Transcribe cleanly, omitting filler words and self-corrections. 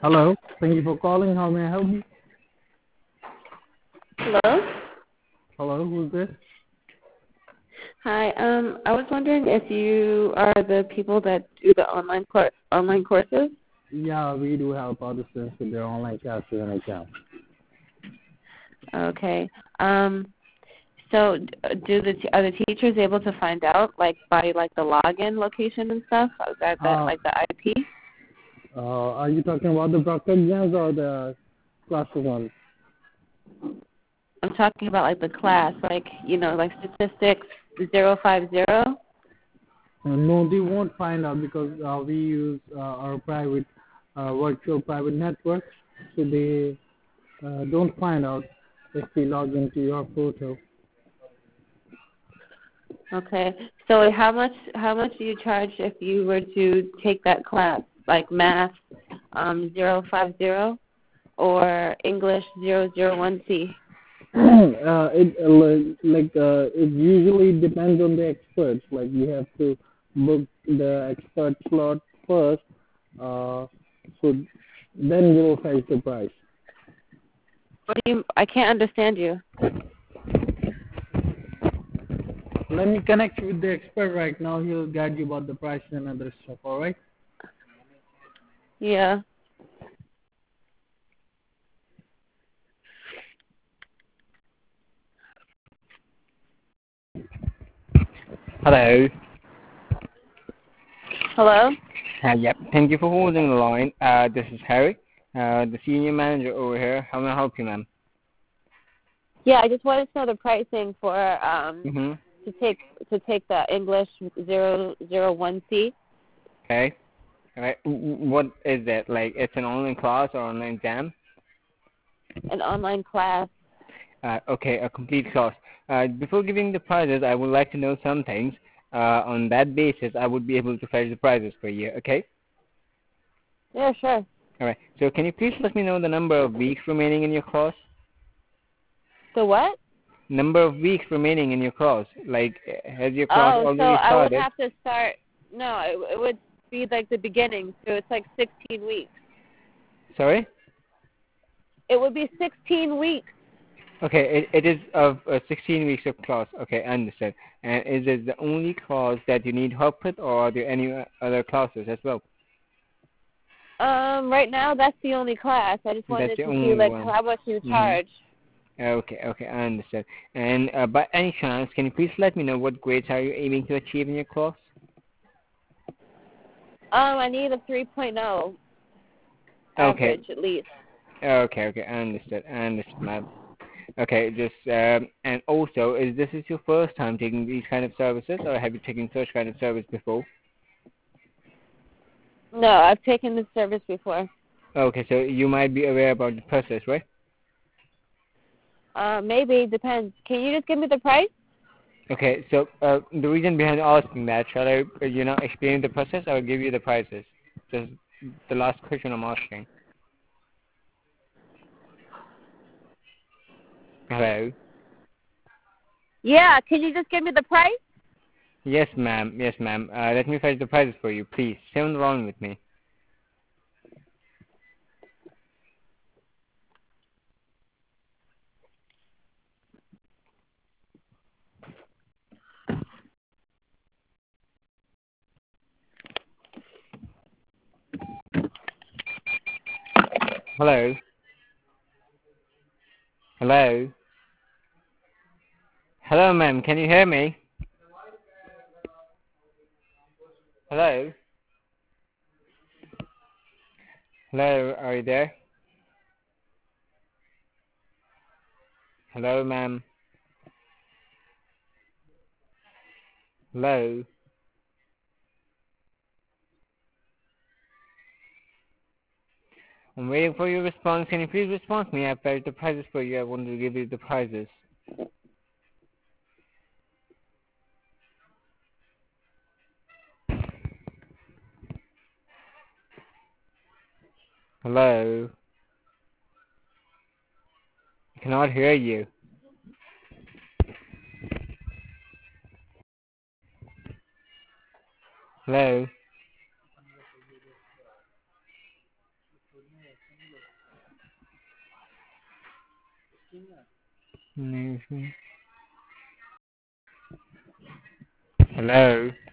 Hello. Thank you for calling. How may I help you? Hello. Hello. Who's this? Hi. I was wondering if you are the people that do the online courses. Yeah, we do help participants with their online classes and exams. Okay. So are the teachers able to find out by the login location and stuff? Uh, The IP? are you talking about the proctor exams or the classes one? I'm talking about the class, like statistics 050. No, they won't find out because we use our private virtual private network, so they don't find out if we log into your portal. Okay. So how much do you charge if you were to take that class, like math 050 or English 001C? It usually depends on the experts. Like you have to book the expert slot first, so then you will fetch the price. I can't understand you. Let me connect you with the expert right now. He'll guide you about the price and other stuff. All right? Yeah. Hello. Hello? Yep. Thank you for holding the line. This is Harry, the senior manager over here. How may I help you, ma'am? Yeah, I just wanted to know the pricing for Mhm. to take the English 001C, Okay. All right. What is that? Like, it's an online class or online exam? an online class. Okay, a complete class. Before giving the prizes, I would like to know some things. On that basis, I would be able to fetch the prizes for you. Okay. Yeah, sure. All right. So, can you please let me know the number of weeks remaining in your class? The what? Number of weeks remaining in your class. Like, has your class Oh, so already I would started? have to start. No, it would be like the beginning. So it's like 16 weeks. Sorry. It would be 16 weeks. Okay, it is of 16 weeks of class. Okay, I understand. And is it the only class that you need help with, or are there any other classes as well? Right now that's the only class. I just That's wanted the to see only one. how much you Mm-hmm. charge. Okay, I understand. And by any chance, can you please let me know what grades are you aiming to achieve in your class? I need a 3.0 Okay, average at least. okay, I understand, ma'am. Okay, just and also, is this your first time taking these kind of services, or have you taken such kind of service before? No, I've taken this service before. Okay, so you might be aware about the process, right? Maybe, depends. Can you just give me the price? Okay, so the reason behind asking that, shall I, explain the process or give you the prices? Just the last question I'm asking. Hello? Yeah, can you just give me the price? Yes, ma'am. Yes, ma'am. Let me fetch the prices for you, please. Stay on the line with me. Hello? Hello? Hello, ma'am. Can you hear me? Hello? Hello? Are you there? Hello, ma'am? Hello? I'm waiting for your response. Can you please respond to me? I've fetched the prices for you. I want to give you the prices. Hello? I cannot hear you. Hello? Hello.